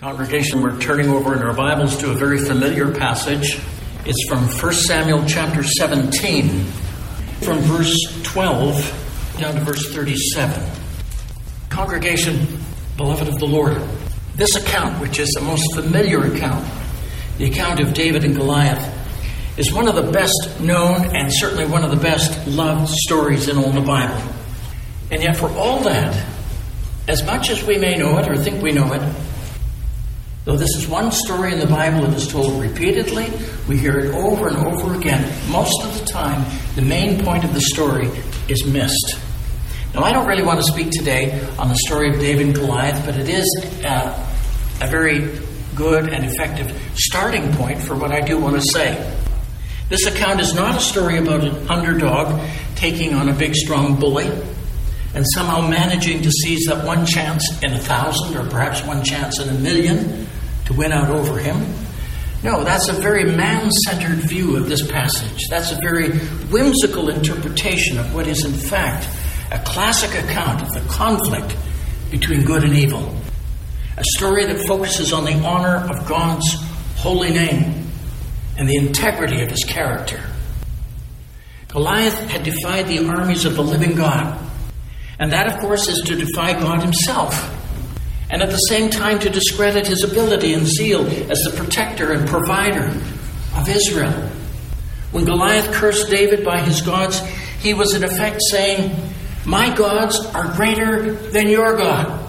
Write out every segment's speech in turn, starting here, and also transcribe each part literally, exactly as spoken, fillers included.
Congregation, we're turning over in our Bibles to a very familiar passage. It's from First Samuel chapter seventeen, from verse twelve down to verse thirty-seven. Congregation, beloved of the Lord, this account, which is the most familiar account, the account of David and Goliath, is one of the best known and certainly one of the best loved stories in all the Bible. And yet for all that, as much as we may know it or think we know it, though this is one story in the Bible that is told repeatedly, we hear it over and over again. Most of the time, the main point of the story is missed. Now, I don't really want to speak today on the story of David and Goliath, but it is uh, a very good and effective starting point for what I do want to say. This account is not a story about an underdog taking on a big, strong bully and somehow managing to seize that one chance in a thousand or perhaps one chance in a million to win out over him. No, that's a very man-centered view of this passage. That's a very whimsical interpretation of what is in fact a classic account of the conflict between good and evil. A story that focuses on the honor of God's holy name and the integrity of his character. Goliath had defied the armies of the living God. And that, of course, is to defy God himself. And at the same time to discredit his ability and zeal as the protector and provider of Israel. When Goliath cursed David by his gods, he was in effect saying, "My gods are greater than your God."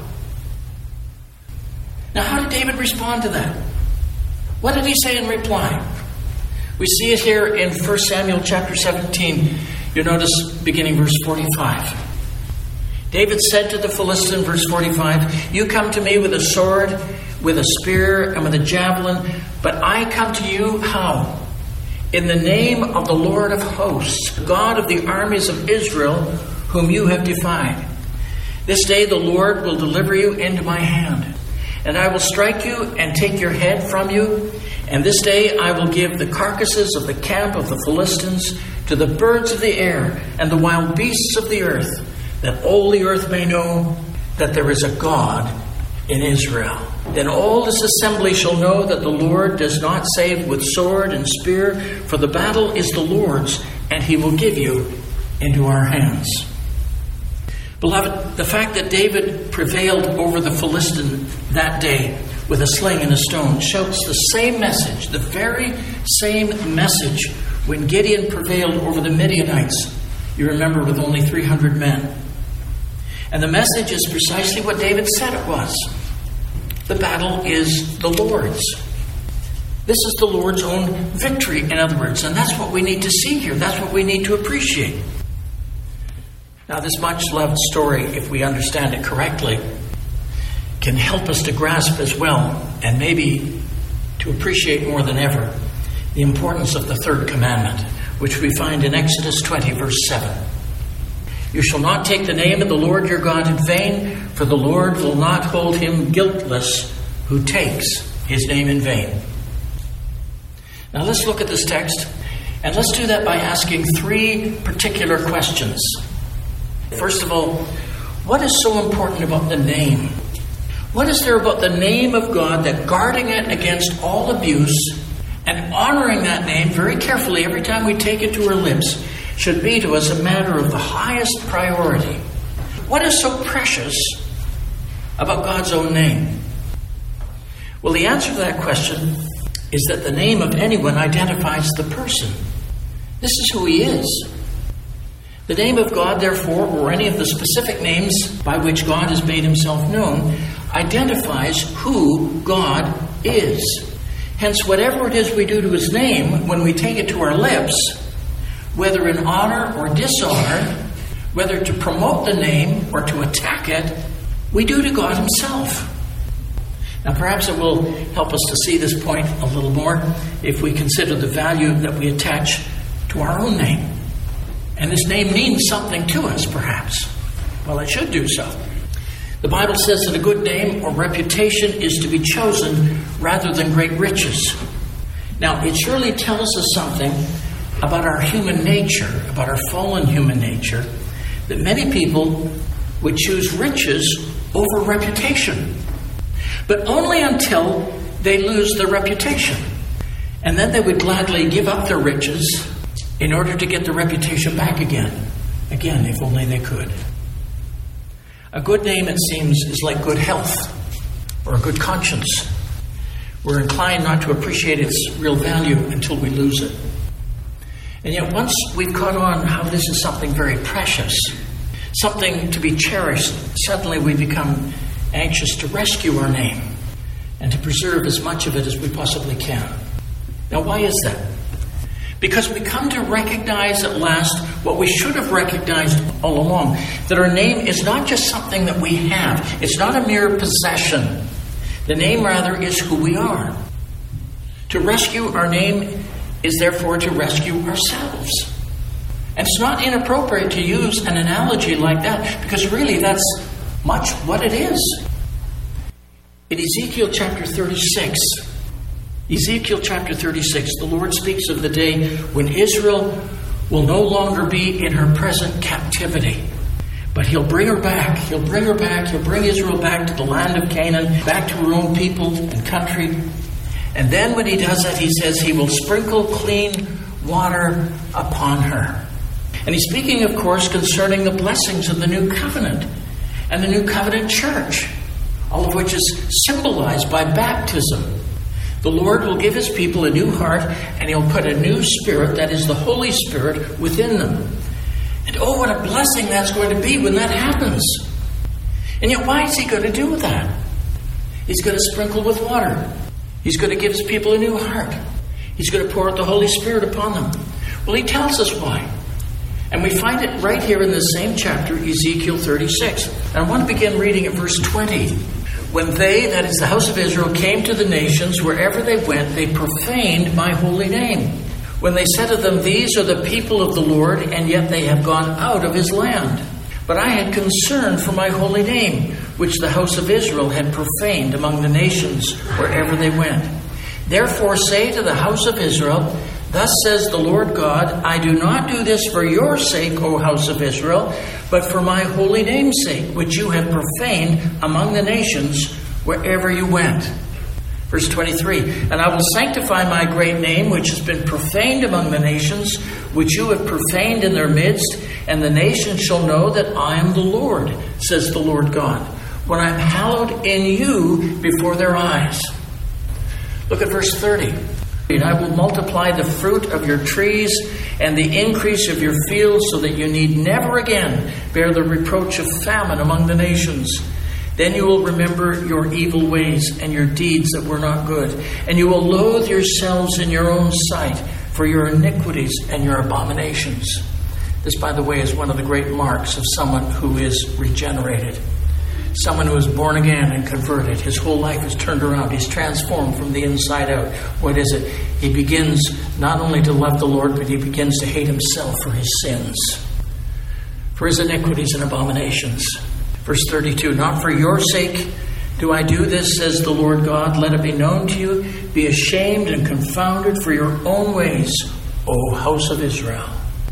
Now, how did David respond to that? What did he say in reply? We see it here in First Samuel chapter seventeen. You notice beginning verse forty-five. David said to the Philistine, verse forty-five, "You come to me with a sword, with a spear, and with a javelin, but I come to you how? In the name of the Lord of hosts, God of the armies of Israel, whom you have defied. This day the Lord will deliver you into my hand, and I will strike you and take your head from you. And this day I will give the carcasses of the camp of the Philistines to the birds of the air and the wild beasts of the earth, that all the earth may know that there is a God in Israel. Then all this assembly shall know that the Lord does not save with sword and spear, for the battle is the Lord's, and he will give you into our hands." Beloved, the fact that David prevailed over the Philistine that day with a sling and a stone shouts the same message, the very same message when Gideon prevailed over the Midianites, you remember, with only three hundred men. And the message is precisely what David said it was. The battle is the Lord's. This is the Lord's own victory, in other words. And that's what we need to see here. That's what we need to appreciate. Now, this much-loved story, if we understand it correctly, can help us to grasp as well, and maybe to appreciate more than ever, the importance of the third commandment, which we find in Exodus twenty, verse seven. "You shall not take the name of the Lord your God in vain, for the Lord will not hold him guiltless who takes his name in vain." Now let's look at this text, and let's do that by asking three particular questions. First of all, what is so important about the name? What is there about the name of God that guarding it against all abuse and honoring that name very carefully every time we take it to our lips should be to us a matter of the highest priority? What is so precious about God's own name? Well, the answer to that question is that the name of anyone identifies the person. This is who he is. The name of God, therefore, or any of the specific names by which God has made himself known, identifies who God is. Hence, whatever it is we do to his name when we take it to our lips, whether in honor or dishonor, whether to promote the name or to attack it, we do to God himself. Now, perhaps it will help us to see this point a little more if we consider the value that we attach to our own name. And this name means something to us, perhaps. Well, it should do so. The Bible says that a good name or reputation is to be chosen rather than great riches. Now, it surely tells us something about our human nature, about our fallen human nature, that many people would choose riches over reputation. but only until they lose their reputation. And then they would gladly give up their riches in order to get their reputation back again. Again, if only they could. A good name, it seems, is like good health or a good conscience. We're inclined not to appreciate its real value until we lose it. And yet once we've caught on how this is something very precious, something to be cherished, suddenly we become anxious to rescue our name and to preserve as much of it as we possibly can. Now, why is that? Because we come to recognize at last what we should have recognized all along, that our name is not just something that we have. It's not a mere possession. The name, rather, is who we are. To rescue our name is therefore to rescue ourselves. And it's not inappropriate to use an analogy like that, because really that's much what it is. In Ezekiel chapter thirty-six, Ezekiel chapter thirty-six, the Lord speaks of the day when Israel will no longer be in her present captivity. But He'll bring her back. He'll bring her back. He'll bring Israel back to the land of Canaan, back to her own people and country. And then when He does that, He says He will sprinkle clean water upon her. And He's speaking, of course, concerning the blessings of the new covenant and the new covenant church, all of which is symbolized by baptism. The Lord will give His people a new heart, and He'll put a new spirit, that is the Holy Spirit, within them. And oh, what a blessing that's going to be when that happens. And yet, why is He going to do that? He's going to sprinkle with water. He's going to give His people a new heart. He's going to pour out the Holy Spirit upon them. Well, He tells us why. And we find it right here in the same chapter, Ezekiel thirty-six. And I want to begin reading at verse twenty. When they, that is the house of Israel, came to the nations, wherever they went, they profaned my holy name. When they said to them, these are the people of the Lord, and yet they have gone out of His land. But I had concern for my holy name, which the house of Israel had profaned among the nations, wherever they went. Therefore say to the house of Israel, thus says the Lord God, I do not do this for your sake, O house of Israel, but for my holy name's sake, which you have profaned among the nations wherever you went. Verse twenty-three, and I will sanctify my great name, which has been profaned among the nations, which you have profaned in their midst, and the nations shall know that I am the Lord, says the Lord God, when I am hallowed in you before their eyes. Look at verse thirty. And I will multiply the fruit of your trees and the increase of your fields, so that you need never again bear the reproach of famine among the nations. Then you will remember your evil ways and your deeds that were not good. And you will loathe yourselves in your own sight for your iniquities and your abominations. This, by the way, is one of the great marks of someone who is regenerated. Someone who is born again and converted. His whole life is turned around. He's transformed from the inside out. What is it? He begins not only to love the Lord, but he begins to hate himself for his sins, for his iniquities and abominations. Verse thirty-two, not for your sake do I do this, says the Lord God. Let it be known to you. Be ashamed and confounded for your own ways, O house of Israel.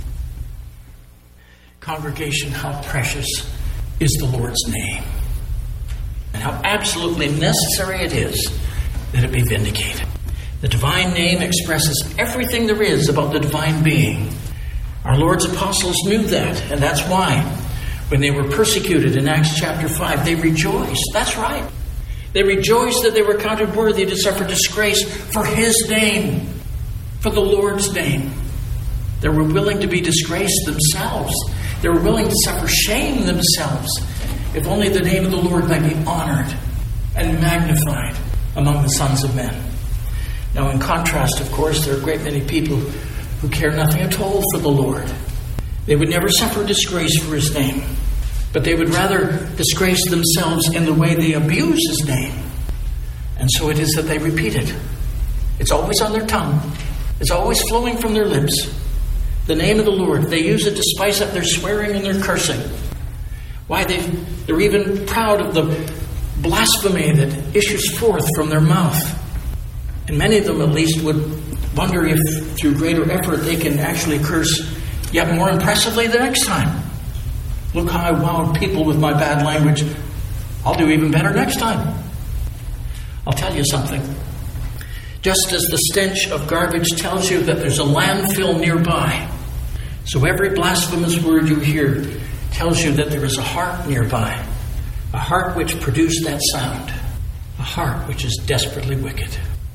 Congregation, how precious is the Lord's name. And how absolutely necessary it is that it be vindicated. The divine name expresses everything there is about the divine being. Our Lord's apostles knew that, and that's why when they were persecuted in Acts chapter five, they rejoiced. That's right. They rejoiced that they were counted worthy to suffer disgrace for His name, for the Lord's name. They were willing to be disgraced themselves. They were willing to suffer shame themselves, if only the name of the Lord might be honored and magnified among the sons of men. Now, in contrast, of course, there are a great many people who care nothing at all for the Lord. They would never suffer disgrace for His name, but they would rather disgrace themselves in the way they abuse His name. And so it is that they repeat it. It's always on their tongue. It's always flowing from their lips. The name of the Lord. They use it to spice up their swearing and their cursing. Why, they, they're even proud of the blasphemy that issues forth from their mouth. And many of them, at least, would wonder if, through greater effort, they can actually curse yet more impressively the next time. Look how I wowed people with my bad language. I'll do even better next time. I'll tell you something. Just as the stench of garbage tells you that there's a landfill nearby, so every blasphemous word you hear tells you that there is a heart nearby, a heart which produced that sound, a heart which is desperately wicked.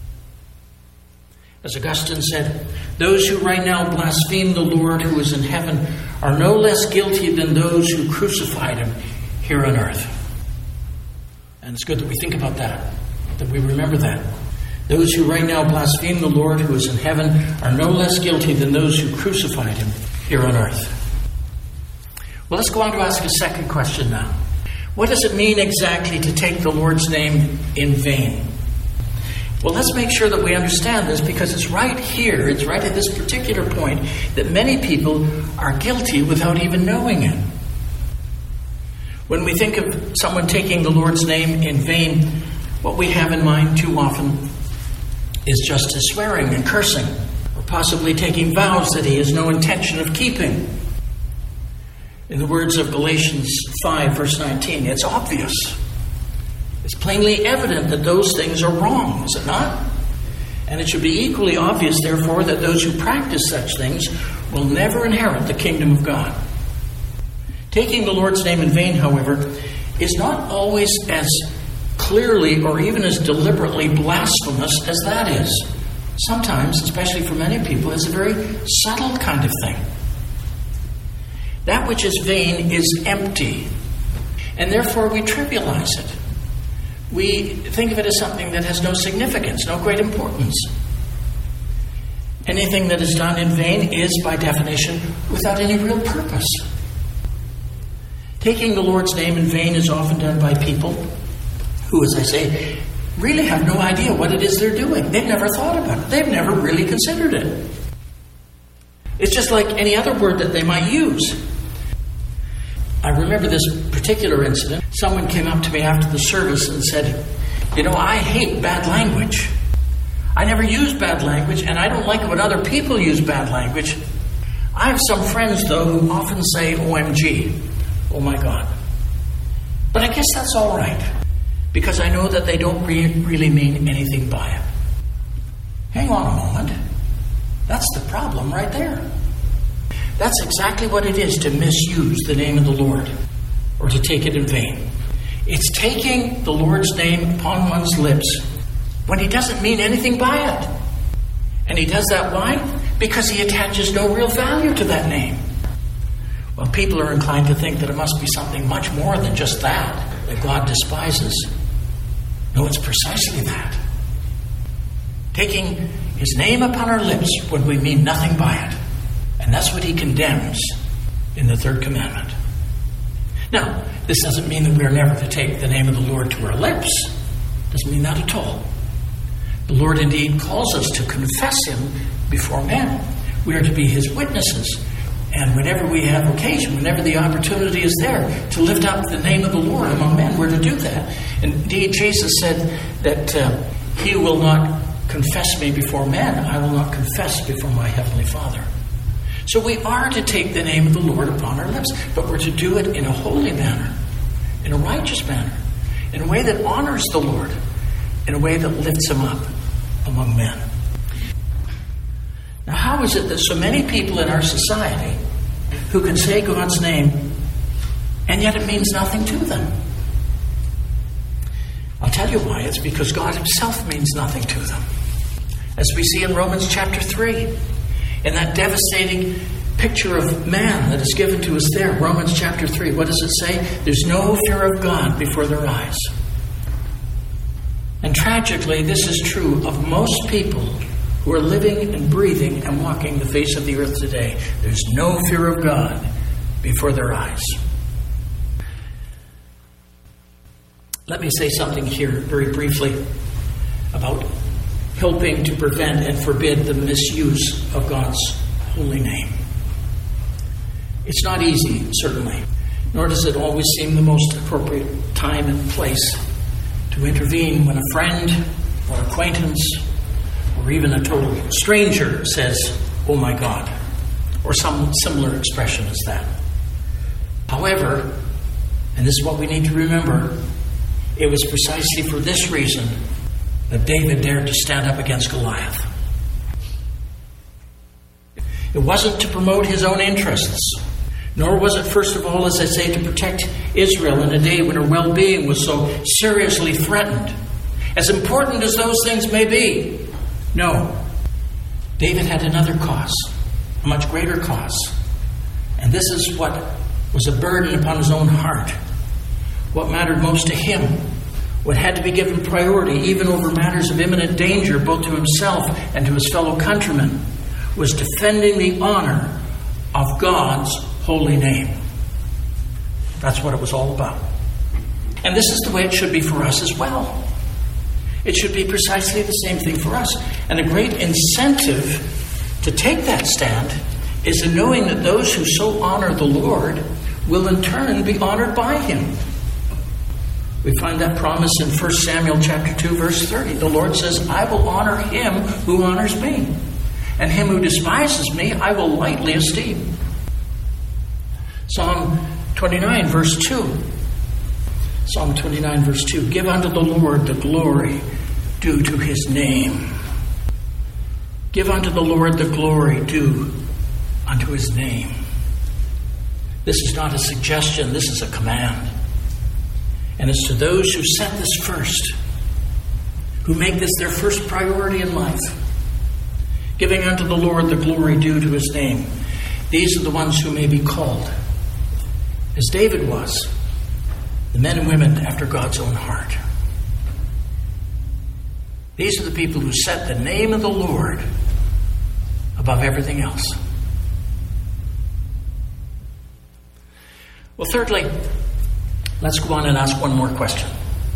As Augustine said, those who right now blaspheme the Lord who is in heaven are no less guilty than those who crucified him here on earth. And it's good that we think about that, that we remember that. Those who right now blaspheme the Lord who is in heaven are no less guilty than those who crucified him here on earth. Well, let's go on to ask a second question now. What does it mean exactly to take the Lord's name in vain? Well, let's make sure that we understand this, because it's right here, it's right at this particular point, that many people are guilty without even knowing it. When we think of someone taking the Lord's name in vain, what we have in mind too often is just his swearing and cursing, or possibly taking vows that he has no intention of keeping. In the words of Galatians five, verse nineteen, it's obvious. It's plainly evident that those things are wrong, is it not? And it should be equally obvious, therefore, that those who practice such things will never inherit the kingdom of God. Taking the Lord's name in vain, however, is not always as clearly or even as deliberately blasphemous as that is. Sometimes, especially for many people, it's a very subtle kind of thing. That which is vain is empty, and therefore we trivialize it. We think of it as something that has no significance, no great importance. Anything that is done in vain is, by definition, without any real purpose. Taking the Lord's name in vain is often done by people who, as I say, really have no idea what it is they're doing. They've never thought about it. They've never really considered it. It's just like any other word that they might use. I remember this particular incident. Someone came up to me after the service and said, you know, I hate bad language. I never use bad language, and I don't like it when other people use bad language. I have some friends, though, who often say O M G, oh my God. But I guess that's all right, because I know that they don't re- really mean anything by it. Hang on a moment. That's the problem right there. That's exactly what it is to misuse the name of the Lord, or to take it in vain. It's taking the Lord's name upon one's lips when he doesn't mean anything by it. And he does that why? Because he attaches no real value to that name. Well, people are inclined to think that it must be something much more than just that, that God despises. No, it's precisely that. Taking his name upon our lips when we mean nothing by it. And that's what he condemns in the third commandment. Now, this doesn't mean that we are never to take the name of the Lord to our lips. Doesn't mean that at all. The Lord indeed calls us to confess him before men. We are to be his witnesses. And whenever we have occasion, whenever the opportunity is there to lift up the name of the Lord among men, we're to do that. Indeed, Jesus said that uh, he will not confess me before men. I will not confess before my heavenly Father. So we are to take the name of the Lord upon our lips, but we're to do it in a holy manner, in a righteous manner, in a way that honors the Lord, in a way that lifts him up among men. Now, how is it that so many people in our society who can say God's name, and yet it means nothing to them? I'll tell you why. It's because God himself means nothing to them. As we see in Romans chapter three, in that devastating picture of man that is given to us there, Romans chapter three, what does it say? There's no fear of God before their eyes. And tragically, this is true of most people who are living and breathing and walking the face of the earth today. There's no fear of God before their eyes. Let me say something here very briefly about helping to prevent and forbid the misuse of God's holy name. It's not easy, certainly, nor does it always seem the most appropriate time and place to intervene when a friend or acquaintance or even a total stranger says, oh my God, or some similar expression as that. However, and this is what we need to remember, it was precisely for this reason that David dared to stand up against Goliath. It wasn't to promote his own interests, nor was it, first of all, as I say, to protect Israel in a day when her well-being was so seriously threatened. As important as those things may be, no. David had another cause, a much greater cause. And this is what was a burden upon his own heart. What mattered most to him, what had to be given priority, even over matters of imminent danger, both to himself and to his fellow countrymen, was defending the honor of God's holy name. That's what it was all about. And this is the way it should be for us as well. It should be precisely the same thing for us. And a great incentive to take that stand is in knowing that those who so honor the Lord will in turn be honored by him. We find that promise in First Samuel chapter two, verse thirty. The Lord says, I will honor him who honors me, and him who despises me I will lightly esteem. Psalm twenty-nine, verse two. Psalm twenty-nine, verse two. Give unto the Lord the glory due to his name. Give unto the Lord the glory due unto his name. This is not a suggestion, this is a command. And it's to those who set this first, who make this their first priority in life, giving unto the Lord the glory due to his name. These are the ones who may be called, as David was, the men and women after God's own heart. These are the people who set the name of the Lord above everything else. Well, thirdly, let's go on and ask one more question.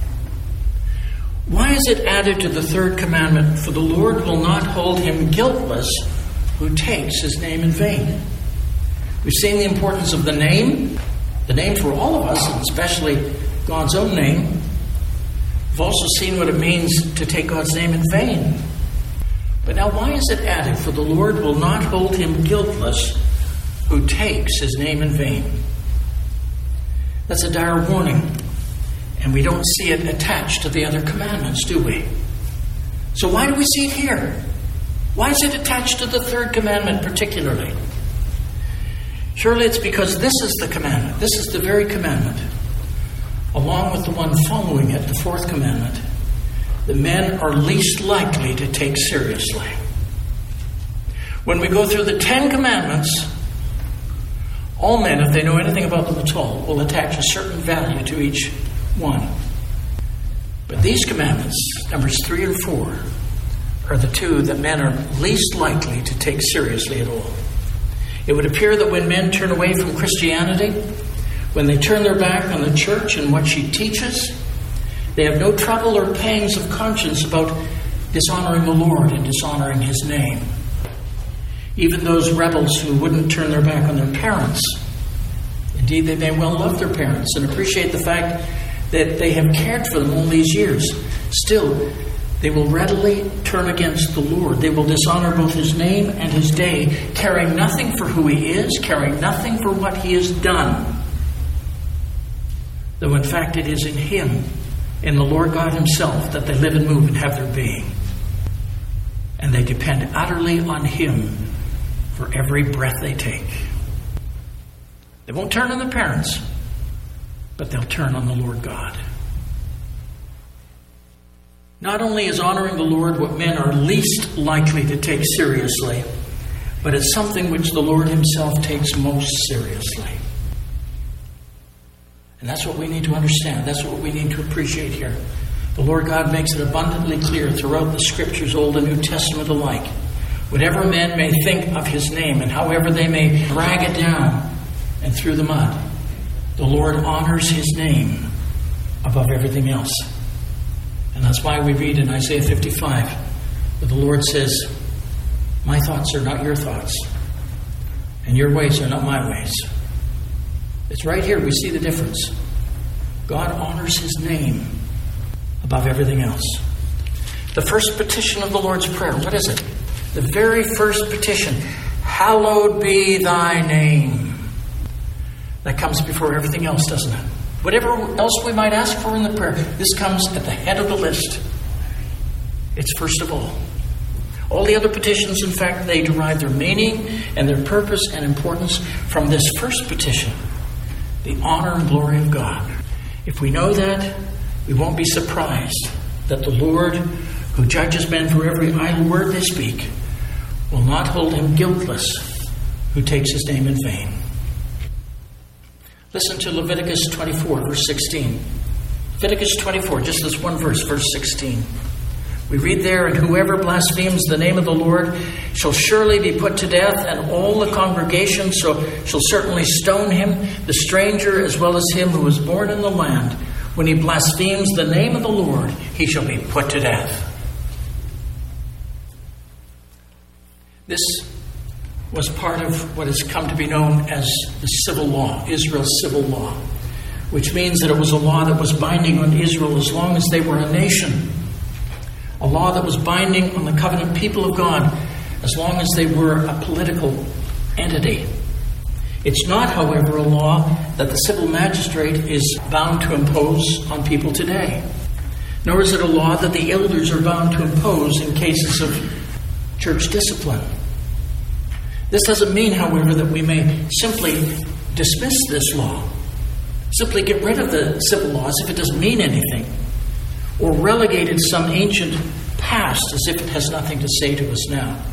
Why is it added to the third commandment, for the Lord will not hold him guiltless who takes his name in vain? We've seen the importance of the name, the name for all of us, and especially God's own name. We've also seen what it means to take God's name in vain. But now why is it added, for the Lord will not hold him guiltless who takes his name in vain? That's a dire warning, and we don't see it attached to the other commandments, do we? So why do we see it here? Why is it attached to the third commandment particularly? Surely it's because this is the commandment. This is the very commandment, along with the one following it, the fourth commandment, that men are least likely to take seriously. When we go through the Ten Commandments, all men, if they know anything about them at all, will attach a certain value to each one. But these commandments, numbers three and four, are the two that men are least likely to take seriously at all. It would appear that when men turn away from Christianity, when they turn their back on the church and what she teaches, they have no trouble or pangs of conscience about dishonoring the Lord and dishonoring his name. Even those rebels who wouldn't turn their back on their parents, indeed they may well love their parents and appreciate the fact that they have cared for them all these years, still they will readily turn against the Lord. They will dishonor both his name and his day, caring nothing for who he is, caring nothing for what he has done. Though in fact it is in him, in the Lord God himself, that they live and move and have their being. And they depend utterly on him for every breath they take. They won't turn on their parents, but they'll turn on the Lord God. Not only is honoring the Lord what men are least likely to take seriously, but it's something which the Lord himself takes most seriously. And that's what we need to understand. That's what we need to appreciate here. The Lord God makes it abundantly clear throughout the Scriptures, Old and New Testament alike. Whatever men may think of his name and however they may drag it down and through the mud, the Lord honors his name above everything else. And that's why we read in Isaiah fifty-five, where the Lord says, my thoughts are not your thoughts, and your ways are not my ways. It's right here we see the difference. God honors his name above everything else. The first petition of the Lord's Prayer, what is it? The very first petition, hallowed be thy name. That comes before everything else, doesn't it? Whatever else we might ask for in the prayer, this comes at the head of the list. It's first of all. All the other petitions, in fact, they derive their meaning and their purpose and importance from this first petition, the honor and glory of God. If we know that, we won't be surprised that the Lord, who judges men for every idle word they speak, will not hold him guiltless who takes his name in vain. Listen to Leviticus twenty-four, verse sixteen. Leviticus twenty-four, just this one verse, verse sixteen. We read there, "And whoever blasphemes the name of the Lord shall surely be put to death, and all the congregation so shall certainly stone him, the stranger as well as him who was born in the land. When he blasphemes the name of the Lord, he shall be put to death." This was part of what has come to be known as the civil law, Israel's civil law, which means that it was a law that was binding on Israel as long as they were a nation. A law that was binding on the covenant people of God as long as they were a political entity. It's not, however, a law that the civil magistrate is bound to impose on people today. Nor is it a law that the elders are bound to impose in cases of church discipline. This doesn't mean, however, that we may simply dismiss this law, simply get rid of the civil laws if it doesn't mean anything, or relegate it to some ancient past as if it has nothing to say to us now.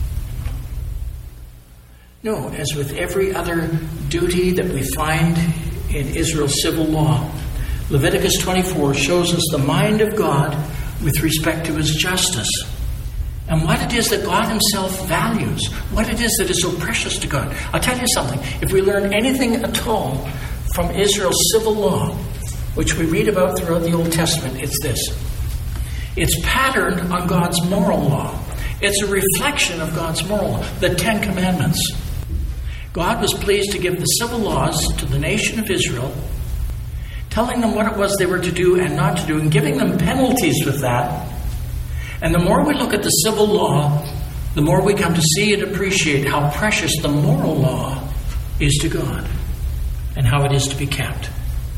No, as with every other duty that we find in Israel's civil law, Leviticus twenty-four shows us the mind of God with respect to his justice, and what it is that God himself values, what it is that is so precious to God. I'll tell you something, if we learn anything at all from Israel's civil law, which we read about throughout the Old Testament, it's this. It's patterned on God's moral law. It's a reflection of God's moral law, the Ten Commandments. God was pleased to give the civil laws to the nation of Israel, telling them what it was they were to do and not to do, and giving them penalties with that. And the more we look at the civil law, the more we come to see and appreciate how precious the moral law is to God and how it is to be kept.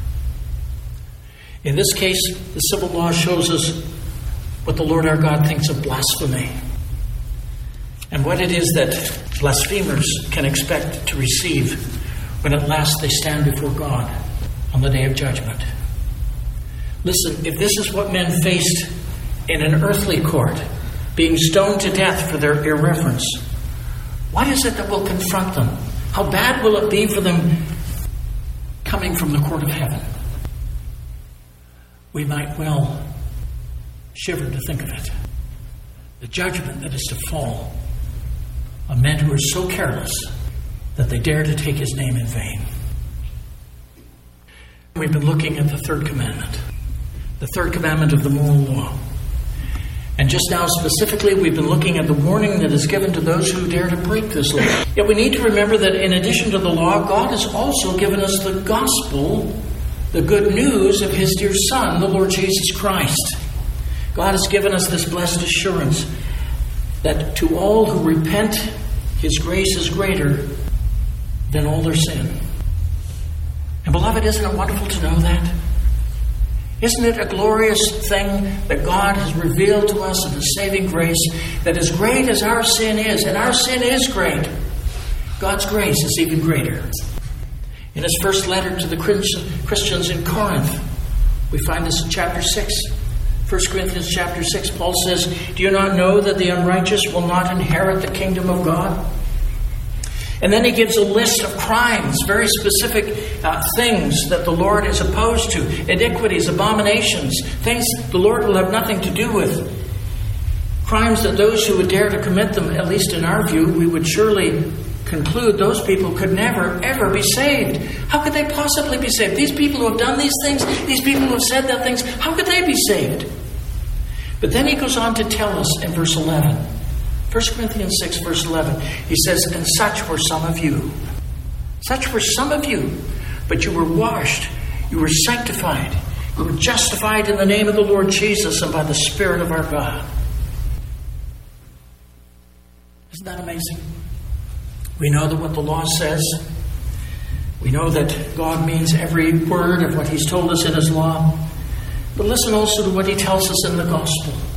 In this case, the civil law shows us what the Lord our God thinks of blasphemy and what it is that blasphemers can expect to receive when at last they stand before God on the day of judgment. Listen, if this is what men faced in an earthly court, being stoned to death for their irreverence, what is it that will confront them? How bad will it be for them coming from the court of heaven? We might well shiver to think of it. The judgment that is to fall on men who are so careless that they dare to take his name in vain. We've been looking at the third commandment, the third commandment of the moral law. And just now specifically, we've been looking at the warning that is given to those who dare to break this law. Yet we need to remember that in addition to the law, God has also given us the gospel, the good news of his dear Son, the Lord Jesus Christ. God has given us this blessed assurance that to all who repent, his grace is greater than all their sin. And beloved, isn't it wonderful to know that? Isn't it a glorious thing that God has revealed to us of his saving grace, that as great as our sin is, and our sin is great, God's grace is even greater. In his first letter to the Christians in Corinth, we find this in chapter six. First Corinthians chapter six, Paul says, "Do you not know that the unrighteous will not inherit the kingdom of God?" And then he gives a list of crimes, very specific uh, things that the Lord is opposed to, iniquities, abominations, things the Lord will have nothing to do with. Crimes that those who would dare to commit them, at least in our view, we would surely conclude those people could never, ever be saved. How could they possibly be saved? These people who have done these things, these people who have said that things, how could they be saved? But then he goes on to tell us in verse eleven, First Corinthians six, verse eleven, he says, "And such were some of you. Such were some of you, but you were washed, you were sanctified, you were justified in the name of the Lord Jesus and by the Spirit of our God." Isn't that amazing? We know that what the law says. We know that God means every word of what he's told us in his law. But listen also to what he tells us in the gospel.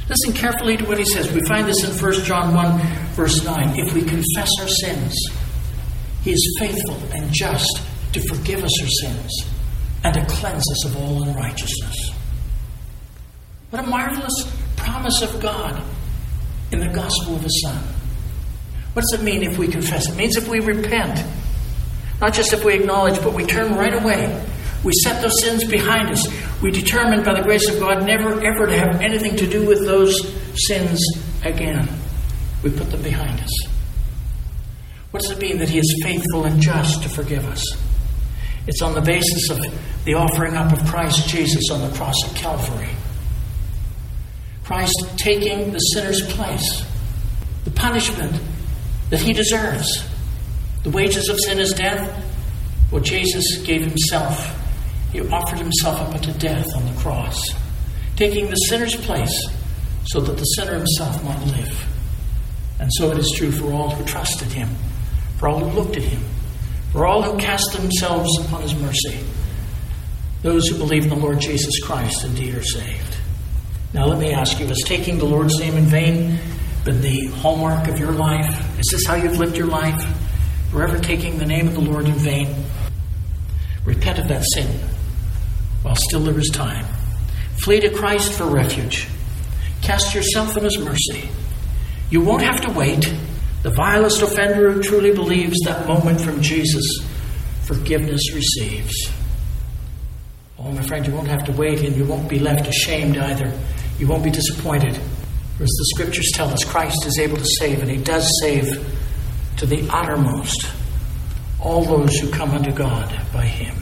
Listen carefully to what he says. We find this in First John one, verse nine. If we confess our sins, he is faithful and just to forgive us our sins and to cleanse us of all unrighteousness. What a marvelous promise of God in the gospel of his Son. What does it mean if we confess? It means if we repent. Not just if we acknowledge, but we turn right away. We set those sins behind us. We determine by the grace of God never ever to have anything to do with those sins again. We put them behind us. What does it mean that he is faithful and just to forgive us? It's on the basis of the offering up of Christ Jesus on the cross of Calvary. Christ taking the sinner's place, the punishment that he deserves. The wages of sin is death. Well, Jesus gave himself. He offered himself up unto death on the cross, taking the sinner's place so that the sinner himself might live. And so it is true for all who trusted him, for all who looked at him, for all who cast themselves upon his mercy. Those who believe in the Lord Jesus Christ indeed are saved. Now let me ask you, has taking the Lord's name in vain been the hallmark of your life? Is this how you've lived your life? Forever taking the name of the Lord in vain? Repent of that sin while still there is time. Flee to Christ for refuge. Cast yourself in his mercy. You won't have to wait. The vilest offender who truly believes that moment from Jesus, forgiveness receives. Oh, my friend, you won't have to wait, and you won't be left ashamed either. You won't be disappointed. For as the scriptures tell us, Christ is able to save, and he does save to the uttermost all those who come unto God by him.